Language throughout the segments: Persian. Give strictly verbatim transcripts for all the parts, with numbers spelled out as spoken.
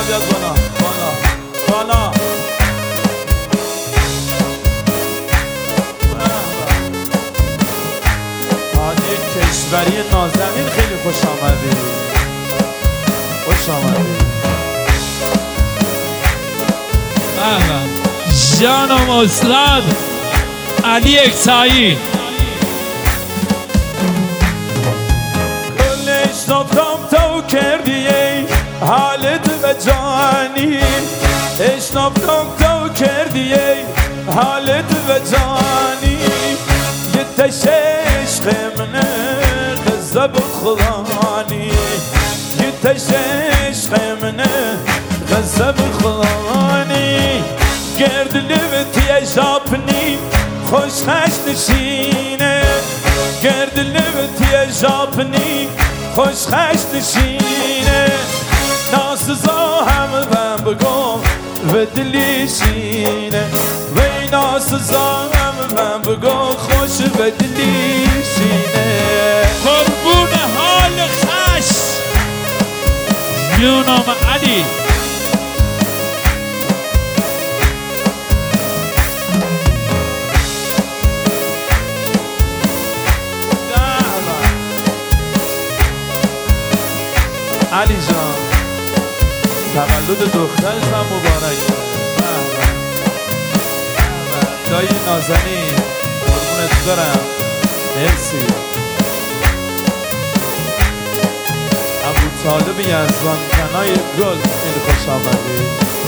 بیاد بالا بالا بالا. حاجی کشوری نازنین خیلی خوش آمدی، خوش آمدی. جانم استاد علی اکسایی. کلش نفتم تو کردی حالت و جانی، اشنافتم تو کردی حالت و جانی. یه تش عشق منه قصه بخلانی، یه تش عشق منه قصه بخلانی. گرد لبتی جاپنی خوش خش نشینه، گرد لبتی جاپنی خوش خش نشینه. ناسزا همه من بگم و دلیشینه، وی ناسزا همه من بگم خوش و دلیشینه. قربون حال خش جونم علی. علی جان تولد دخترش هم مبارک. دایی نازنین قربونت برم، مرسی. ابو طالب یزدان کنای گل خیلی خوش آمدی.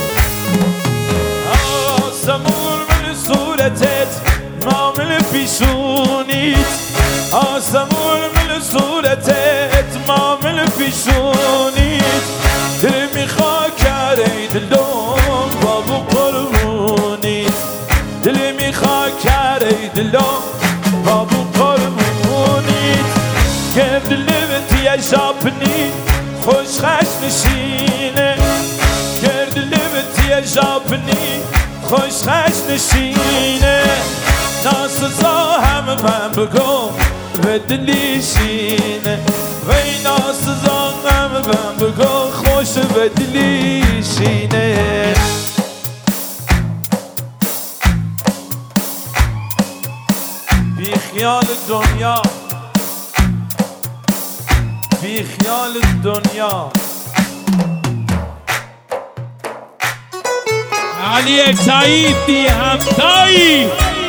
آسمون من صورتت معامل پیشونیت، آسمون من صورتت معامل پیشونیت. دل میخوا کره دلم بابو قربونیت، دل میخوا کره دلم بابو قربونیت. گرد لبتی جاپنی خوش خش نشینه، گرد لبتی جاپنی خوش خش نشینه. ناسزا همه من بگم و دلیشینه، وی ناسزا همه من بگم خوش و دلیشینه. بی خیال دنیا، بی خیال دنیا. علی اکسایی بی همتایی.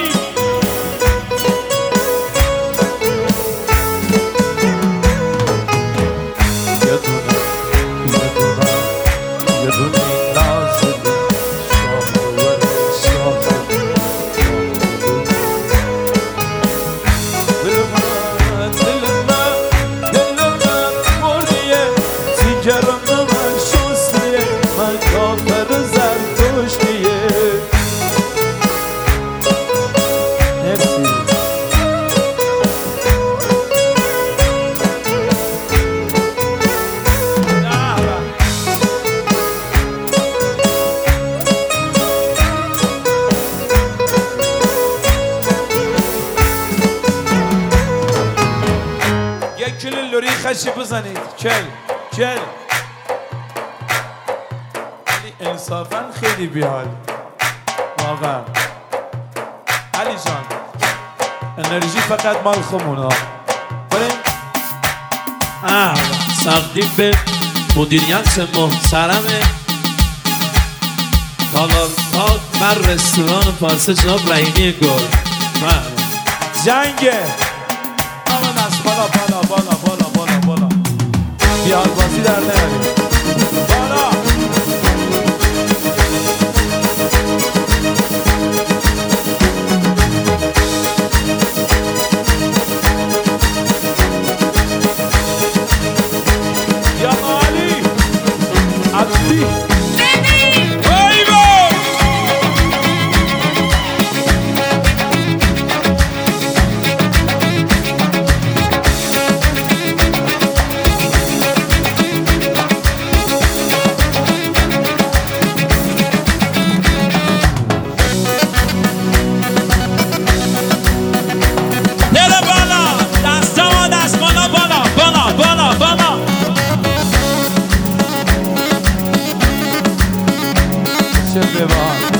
لوری خشی بزنید. کل کل علی انصافا خیلی بیحال واقعا. علی جان انرژی فقط مال خمونا بریم. تقدیم به مدیریت محترم تالار پاک بر رستوران پارسه جناب رحیمی گل. جنگه اما دست بالا بالا بالا بالا بالا بالا. بیار بازی در نیاریم بالا. یا علی علی شف ببار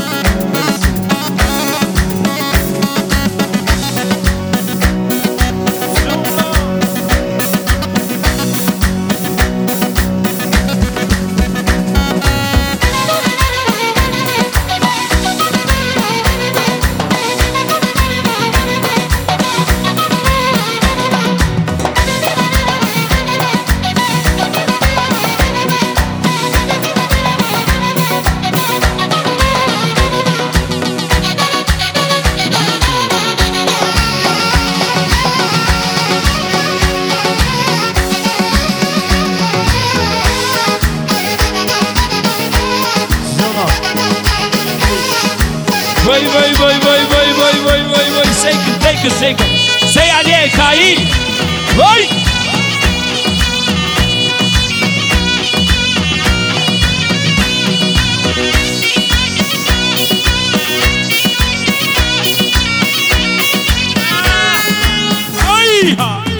وای وای وای وای وای وای وای وای وای سیکن تیکن سیکن سی علی کایی وای وای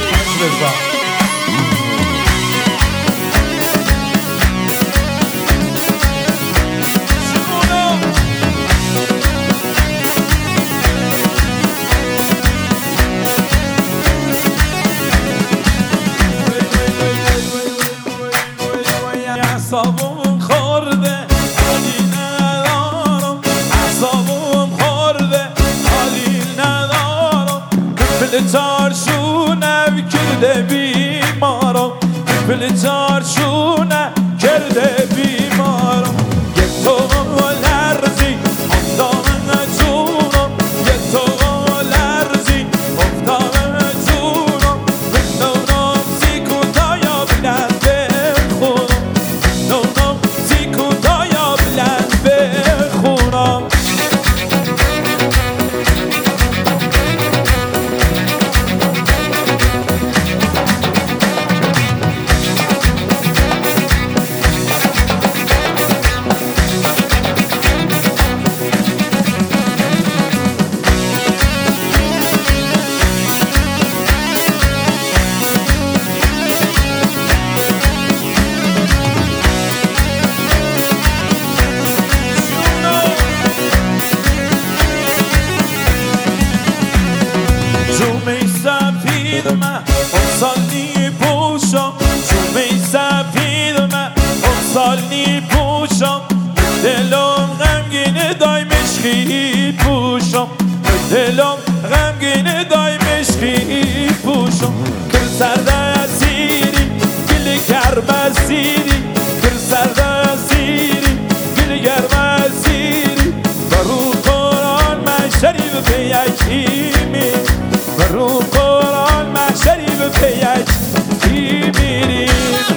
اعصابم خورده حالی ندارم اعصابم خورده حالی ندارم پل چارشونم کرده بیمارم پل چارشونم کرده بیمارم یک تو لرزی افتادم جونم یک تو لرزی افتادم جونم بندونم سیکوتا یا بلند خونم بندونم سیکوتا یا بلند بخونم جومه سفید من اون سالی پوشم جومه سفید من اون سالی پوشم دلم غمگین دای مشکی پوشم دلم غمگین دای مشکی پوشم کل سرده سیری گل گرم سیری کل سرده سیری گل گرم سیری برو قرآن من شریف به یکیمی رو قرآن محشری به پیک کی میریم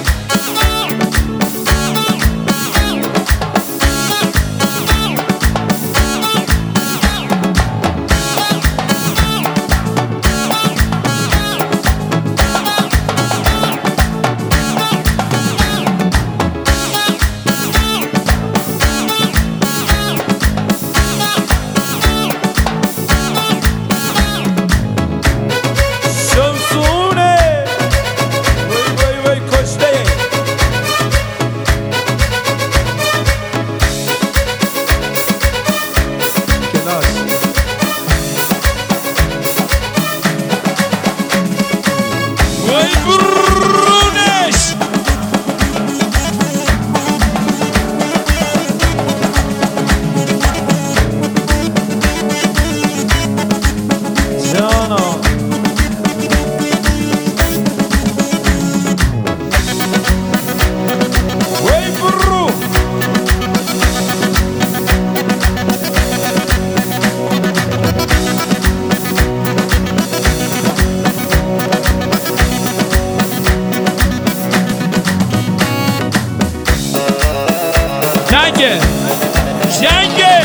جنگه جنگه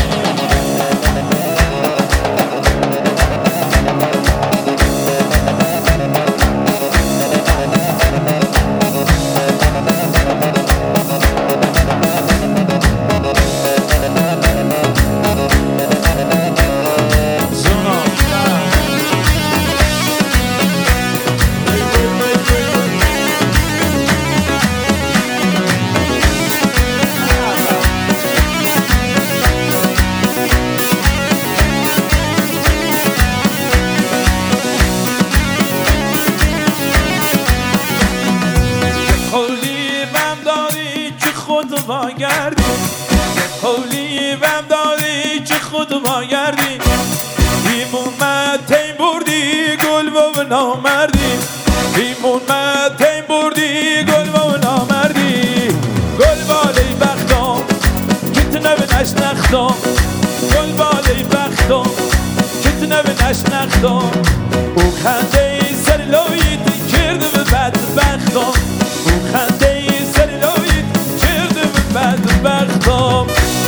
خود ما گردی قولی بم داری که خود ما گردی ایمون متین بردی گل و نامردی ایمون متین بردی گل و نامردی گل بالی بختم که تو نبینش نختم گل بالی بختم که تو نبینش نختم او خنده ای سر لایت کرده به بدبختم او خنده ای سر لایت کرده به بدبختم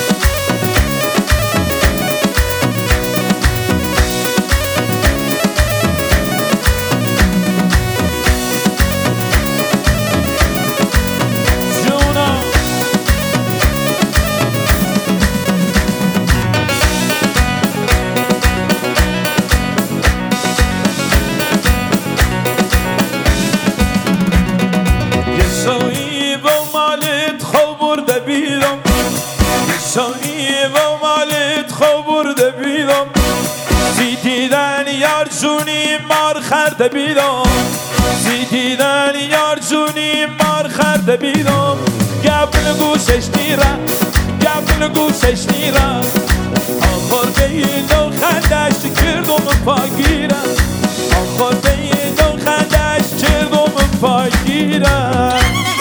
سایی و مالت خوبرده بیدم زی دیدن یار جونی مار خرده بیدم زی دیدن یار جونی مار خرده بیدم گبل گوشش نیره گبل گوشش نیره آخر بیدم خندش کردم پاگیره آخر بیدم خندش کردم پاگیره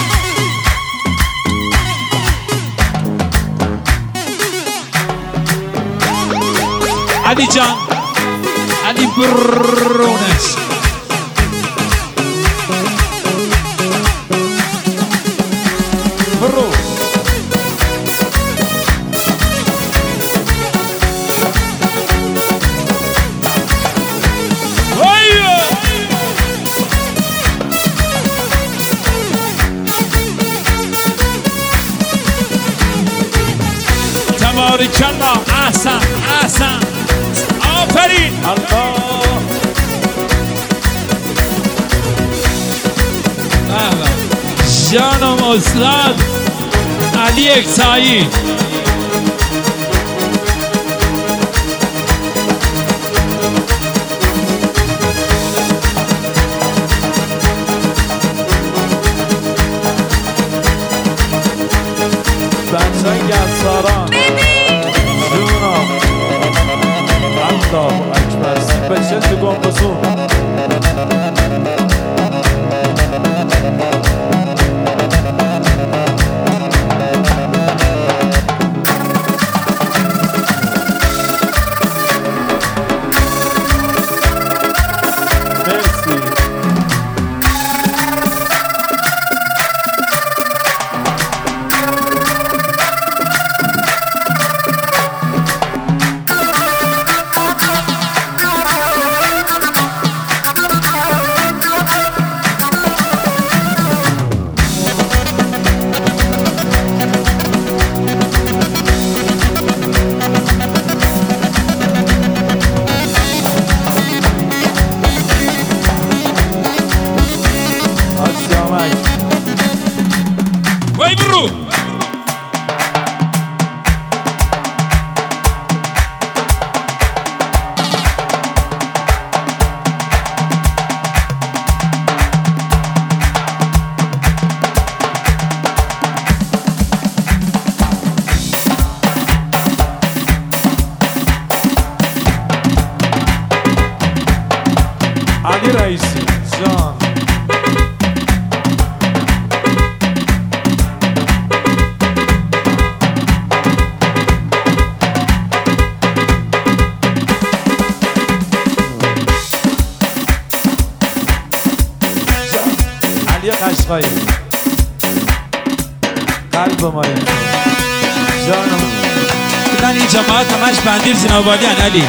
علی جان علی برونش برو تبارک الله احسن احسن آفرین الله جانم استاد علی اکسایی بچه گفساران جونم الله اکبر سپشل تو گمبسون وای برو علی رئیسی جان علی قشقایی قلب ما جانم کدن این جماعت همش بندیر زنابالی هن علی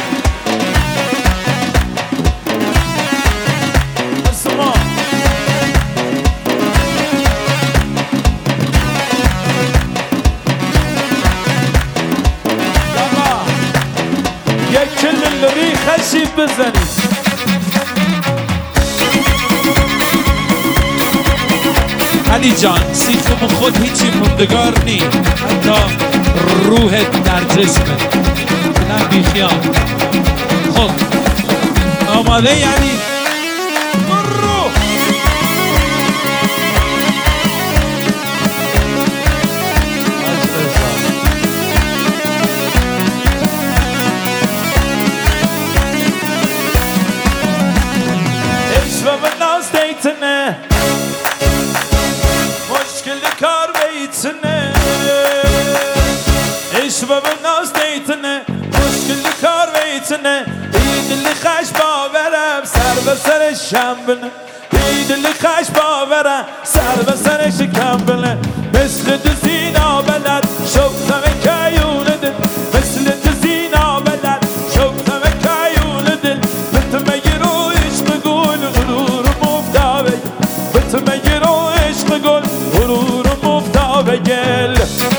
یک کل لری خشیب بزنید علی جان سیخمون خود هیچی موندگار نی حتی روحت در جسمت نه بیخیال خب آماده یعنی برو شباب ناز دیتنه مشکل کار ویتنه ایدل خش باورم سر به سر شنبنه ایدل خش باورم سر به سر شکمبنه مثل دزینا بلد شفتم کیون دل مثل دزینا بلد شفتم کیون دل بتم یرو عشق گل غرور مفتاوی بتم یرو عشق گل غرور مفتاوی گل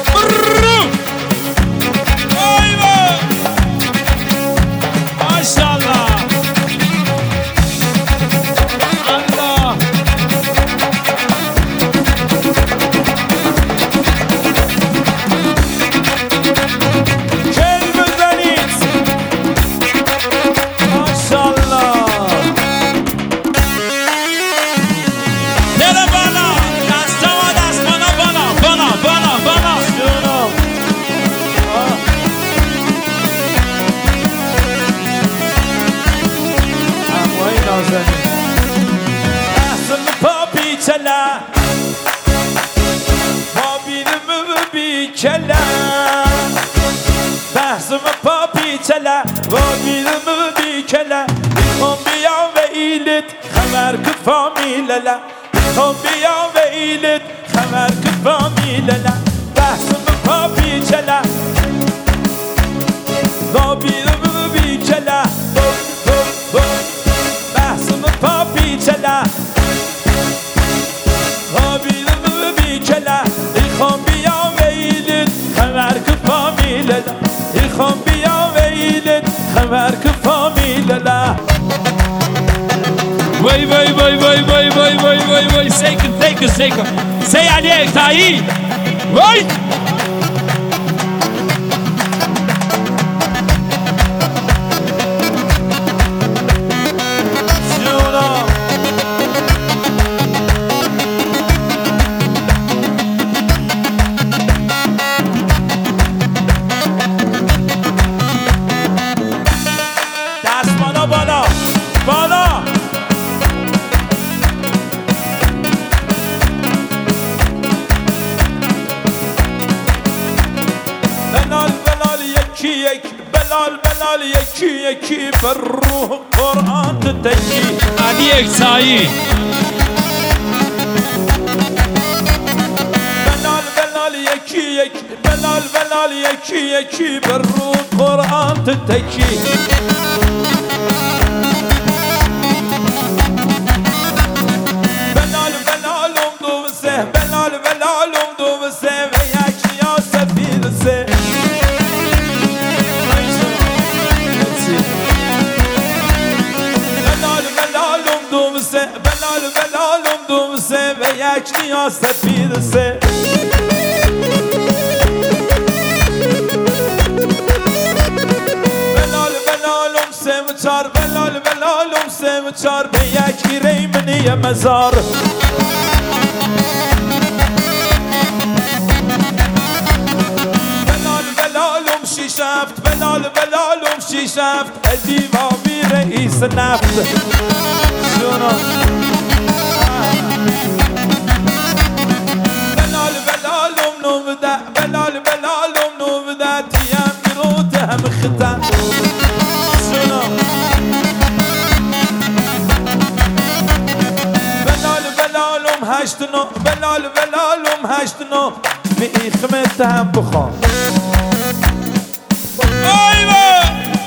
احسن پاپی چلا مابینم بی چلا بحثم پاپی چلا مابینم بی چلا میخوام بیام و ایلت خبر که فامیللا میخوام بیام و ایلت خبر که فامیللا بحثم پاپی چلا مابینم بی چلا بحثم پاپی چلا مابینم بی چلا میخوام بیام ویلت خبر که فامیللا میخوام بیام ویلت خبر که فامیللا وای وای وای وای وای وای وای وای وای zeker zeker zeker زي عليك تعيين وای بلال بلال یکی یکی بر روح قرآن تتکی عليك تعيين بلال بلال یکی یکی بلال بلال یکی یکی بر روح قرآن تتکی بلال بلالم دو سه بلال بلالم دو سه و یکی یا سفید سه بلال بلالم دوم سه و یک نیا سفید سه بلال بلالم سه و چار بلال بلالم سه و چار به یکی ریمنی مزار بلال بلالم شیش هفت بلال بلالم شیش هفت ادیوامی رئیس نفت بلال بلالم نوبده بلال بلالم نوبده تیم گروت هم خطا بلال بلالم هشت نو بلال بلالم هشت نو به ایخمت هم بخوام ایوه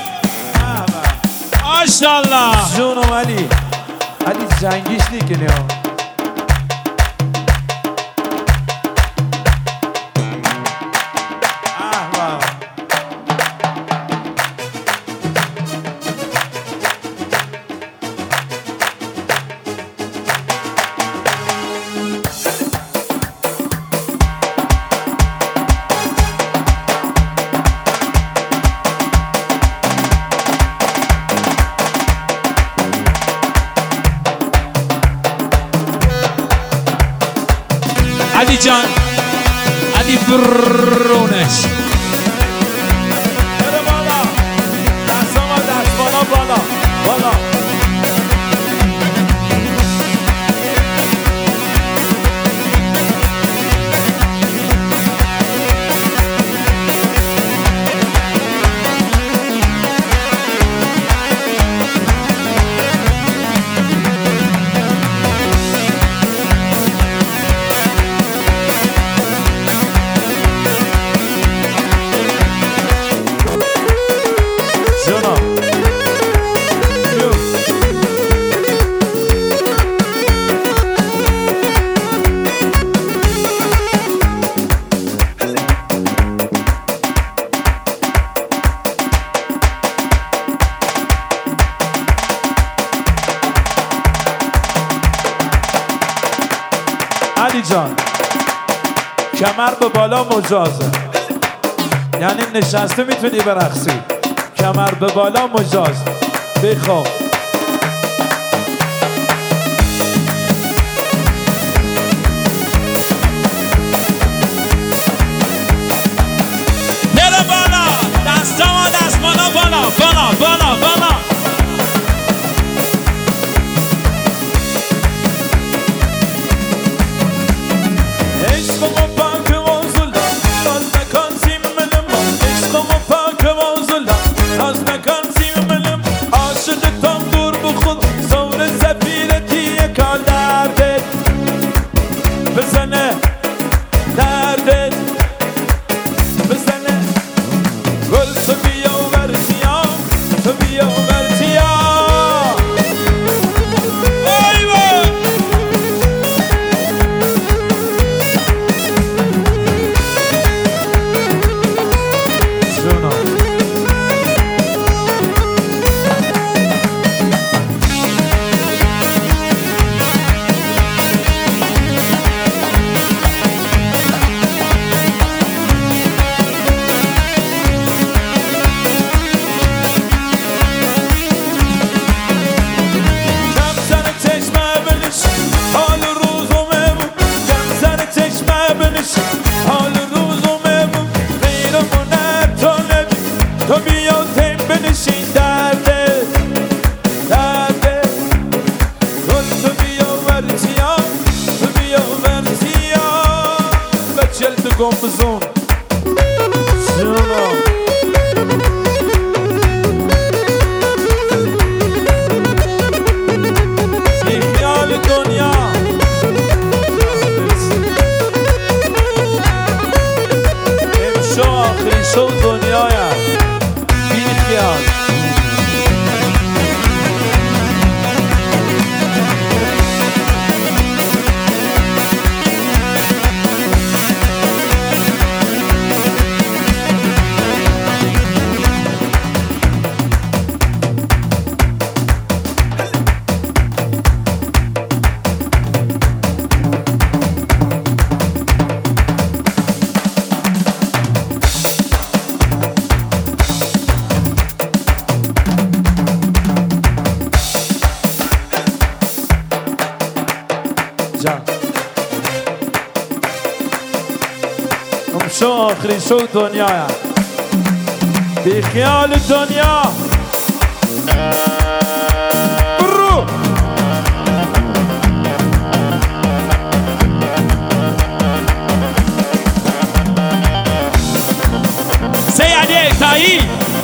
ماشالله جونم علی علی جنگیش نیکنی ها علی جان علی برونش بره بالا دست آمد دست بالا بالا بالا جان کمر به بالا مجازه، یعنی نشسته میتونی برقصی، کمر به بالا مجاز. بخواب بره بالا، دستامو دست بالا بالا بالا بالا بالا. عشقمو پاک وازولا ناز نکن سیم ملم، عشقمو پاک وازولا ناز نکن سیم ملم، عاشقتم دور بخود زور زفیرتی یکا دردت بزنه، دردت بزنه. گل تو بیا و ورزیا، تو بیا و ورزیا. وای وای جونم کم سر چشمه بنشی حال روزومه بود، کم سر چشمه بنشی حال روزومه بود، غیرمونه تو نبی، تو بیا تیم بنشین درده درده. گل تو بیا ورزیا، تو بیا ورزیا. بچل تو گمزون جونم بی خیال دنیا امشو آخری شو دنیایم، بی خیال. جان امشو آخری شو دنیایم، بی خیال دنیا. برو سیادی تایی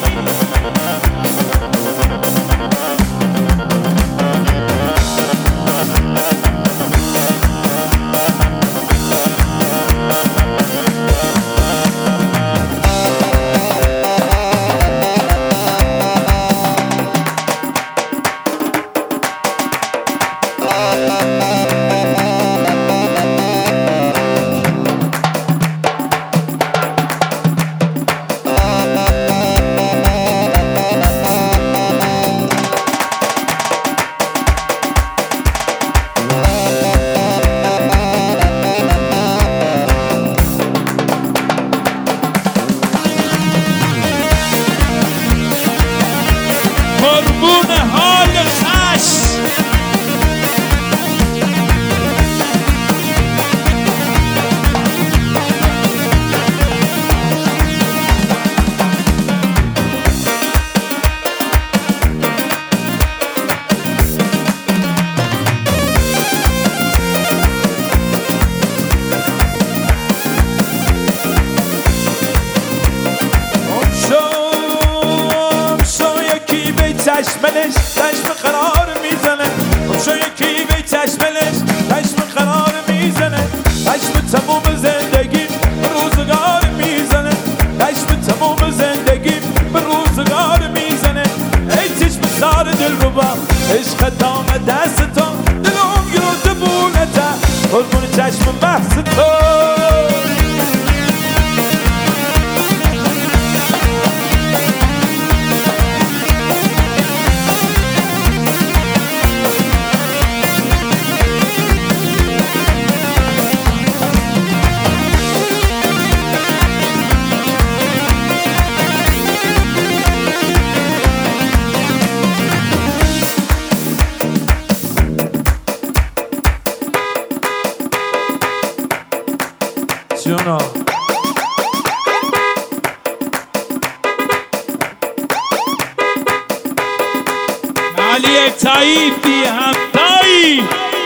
قربون حال خش. چشمش چشم قرار میزنه، شو یکی به چشمش چشم قرار میزنه، چشم تموم زندگی به روزگار میزنه، چشم تموم زندگی به روزگار میزنه. ای چشم سار دل رو با عشق دام دست تو، دلم گروه بونته قربون چشم محض تو. یکتایی بی همتایی.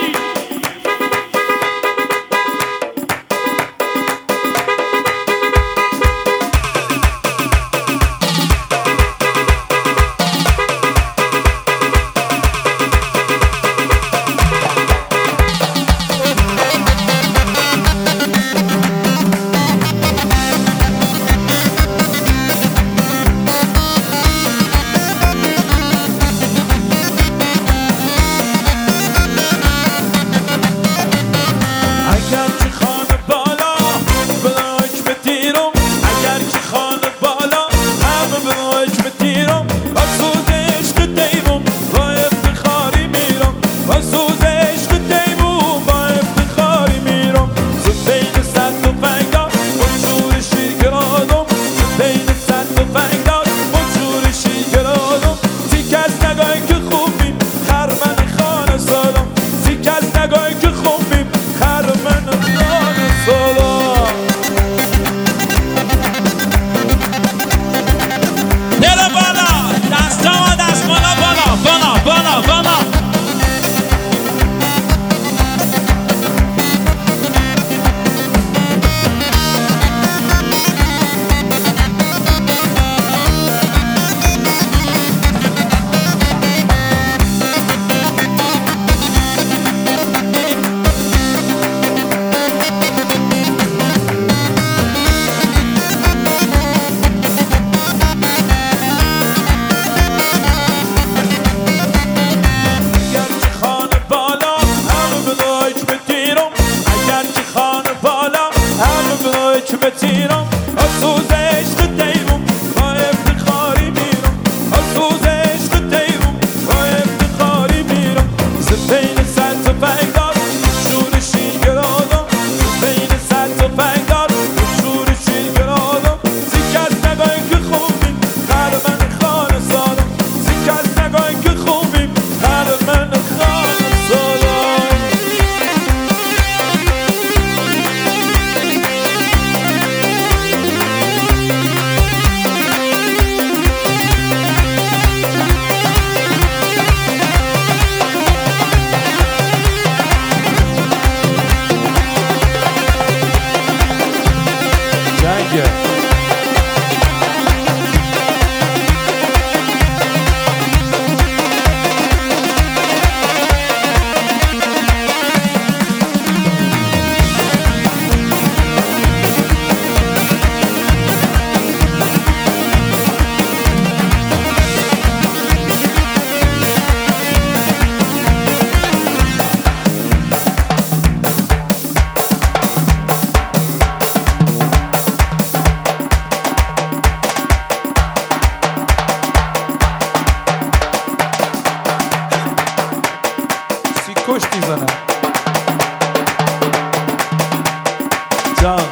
کشتی زنم جان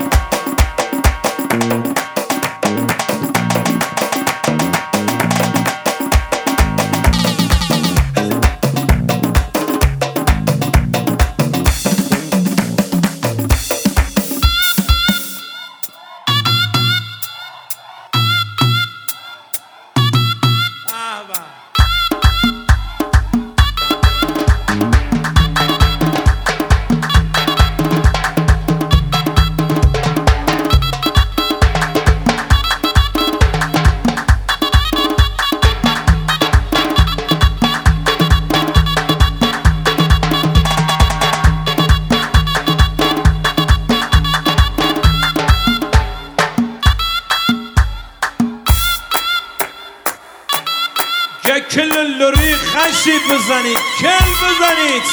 کل لوری خشید بزنید کل بزنید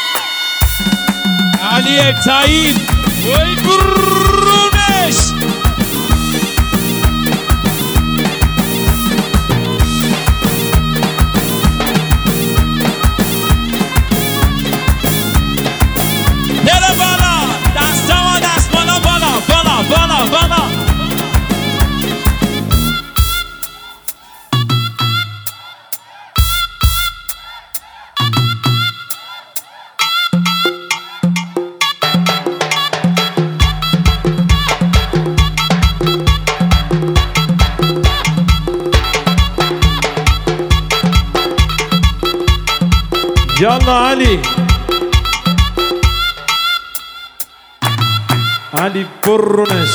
علی یکتایی وی برونش دل بالا دستا و دست بالا بالا بالا بالا بالا الله علی علی برونش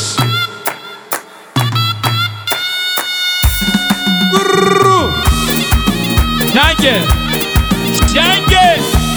برو جنگه جنگه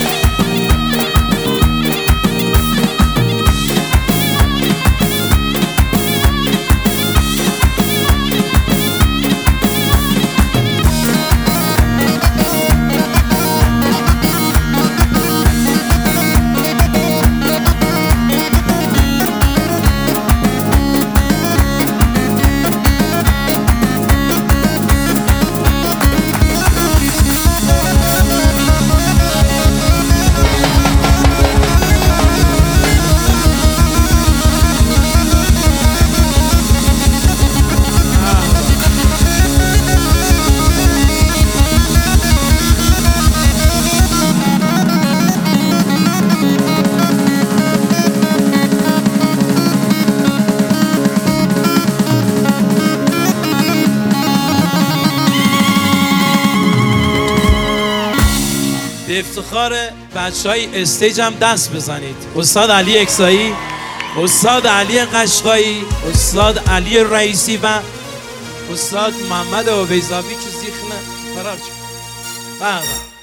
به افتخار بچه های استیج هم دست بزنید. استاد علی اکسایی، استاد علی قشقایی، استاد علی رئیسی و استاد محمد عبیزاوی که زیخنه فرار شد.